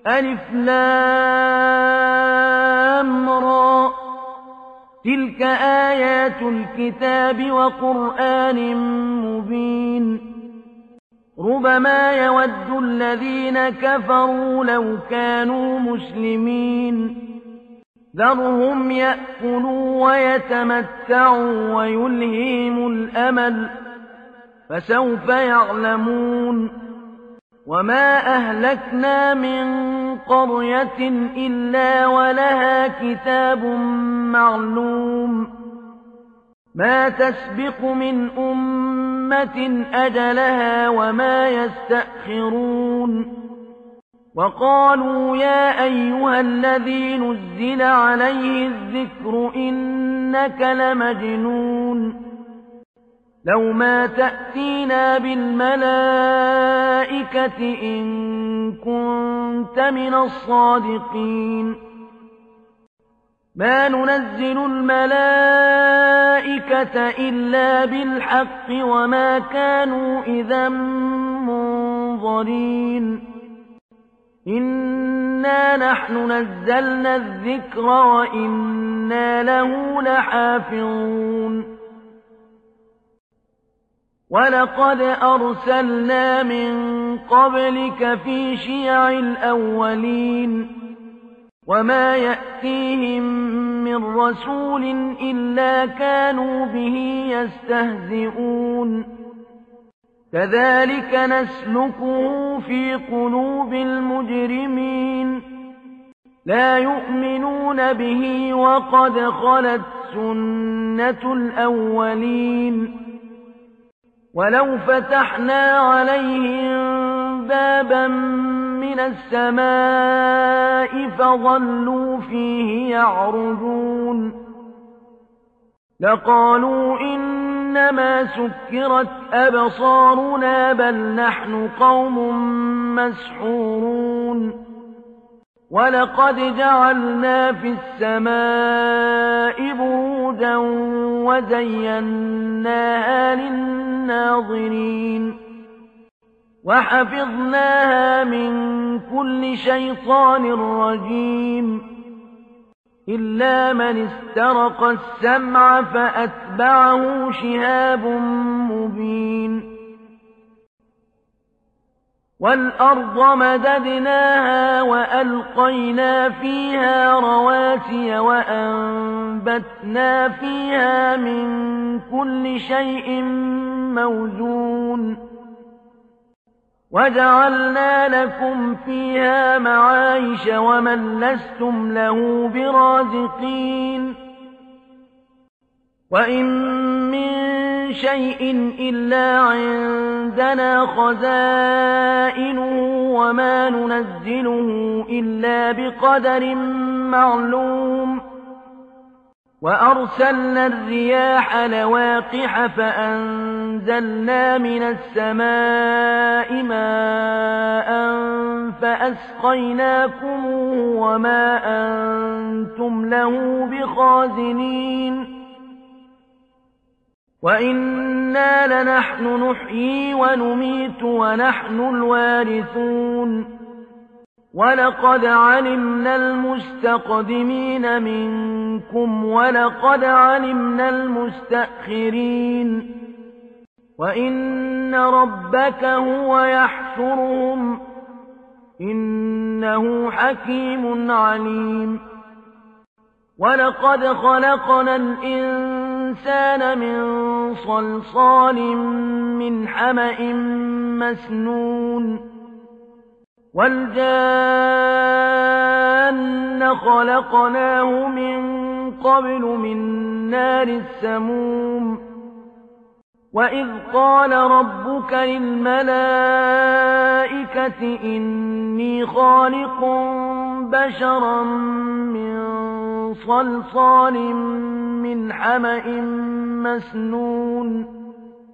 ألف لام را تلك آيات الكتاب وقرآن مبين ربما يود الذين كفروا لو كانوا مسلمين ذرهم يأكلوا ويتمتعوا ويلهيهم الأمل فسوف يعلمون وما أهلكنا من قرية إلا ولها كتاب معلوم ما تسبق من أمة أجلها وما يستأخرون وقالوا يا أيها الذي نزل عليه الذكر إنك لمجنون لو ما تأتينا بالملائكة إن كنت من الصادقين ما ننزل الملائكة إلا بالحق وما كانوا إذا منظرين إنا نحن نزلنا الذكر وإنا له لحافظون ولقد أرسلنا من قبلك في شيع الأولين وما يأتيهم من رسول إلا كانوا به يستهزئون كذلك نسلكه في قلوب المجرمين لا يؤمنون به وقد خلت سنة الأولين ولو فتحنا عليهم بابا من السماء فظلوا فيه يعرجون لقالوا إنما سكرت أبصارنا بل نحن قوم مسحورون ولقد جعلنا في السماء بروجا وزيناها للناظرين وحفظناها من كل شيطان رجيم إلا من استرق السمع فأتبعه شهاب مبين والأرض مددناها وألقينا فيها رواسي وأنبتنا فيها من كل شيء موزون وجعلنا لكم فيها معايش ومن لستم له برازقين وإن من شيء إلا عندنا خزائنه وما ننزله إلا بقدر معلوم وأرسلنا الرياح لواقح فأنزلنا من السماء ماء فأسقيناكموه وما أنتم له بخازنين وإنا لنحن نحيي ونميت ونحن الوارثون ولقد علمنا المستقدمين منكم ولقد علمنا المستأخرين وإن ربك هو يحشرهم إنه حكيم عليم ولقد خلقنا الإنسان من صلصال من حمأ مسنون والجان خلقناه من قبل من نار السموم وإذ قال ربك للملائكة إني خالق بشرا من صلصال من حمأ مسنون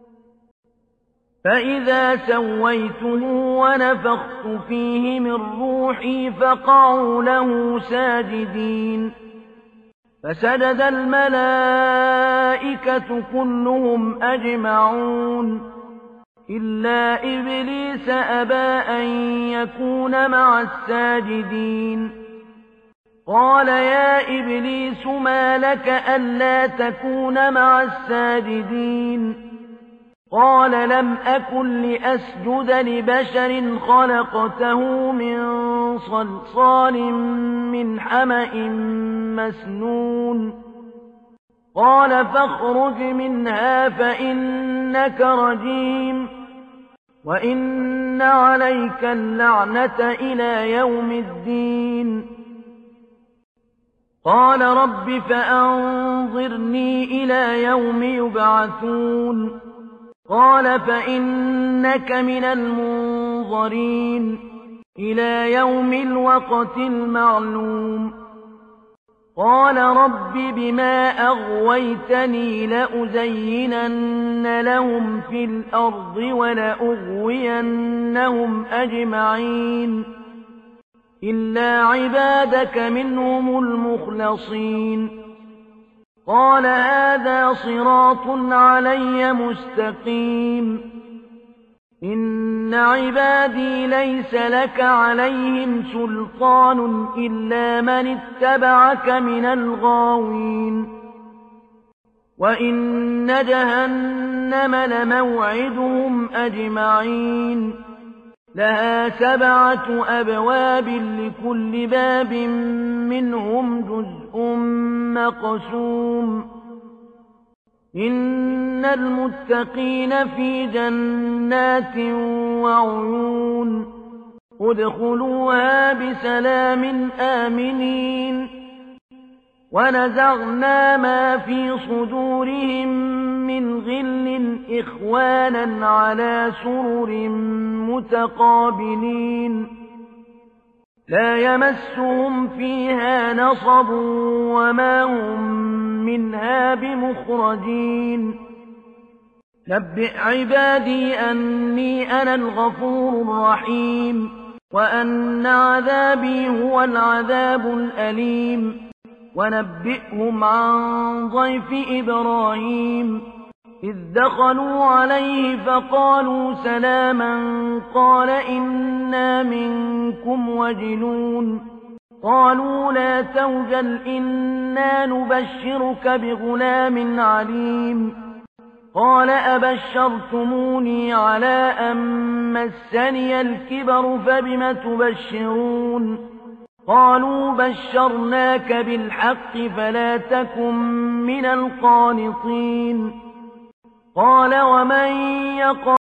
فإذا سويته ونفخت فيه من روحي فقعوا له ساجدين فسجد الملائكة كلهم أجمعون إلا إبليس أبى أن يكون مع الساجدين قال يا إبليس ما لك ألا تكون مع الساجدين قال لم أكن لأسجد لبشر خلقته من صلصال من حمأ مسنون قال فاخرج منها فإنك رجيم وإن عليك اللعنة إلى يوم الدين قال رب فأنظرني إلى يوم يبعثون قال فإنك من المنظرين إلى يوم الوقت المعلوم قال رب بما أغويتني لأزينن لهم في الأرض ولأغوينهم أجمعين إلا عبادك منهم المخلصين قال هذا صراط علي مستقيم إن عبادي ليس لك عليهم سلطان إلا من اتبعك من الغاوين وإن جهنم لموعدهم أجمعين لها 7 أبواب لكل باب منهم جزء مقسوم إن المتقين في جنات وعيون ادخلوها بسلام آمنين ونزعنا ما في صدورهم من غل إخوانا على سرر متقابلين لا يمسهم فيها نصب وما هم منها بمخرجين نبئ عبادي أني أنا الغفور الرحيم وأن عذابي هو العذاب الأليم ونبئهم عن ضيف إبراهيم إذ دخلوا عليه فقالوا سلاما قال إنا منكم وجلون قالوا لا توجل إنا نبشرك بغلام عليم قال أبشرتموني على أن مسني الكبر فبم تبشرون قالوا بشرناك بالحق فلا تكن من القانطين قال ومن يقل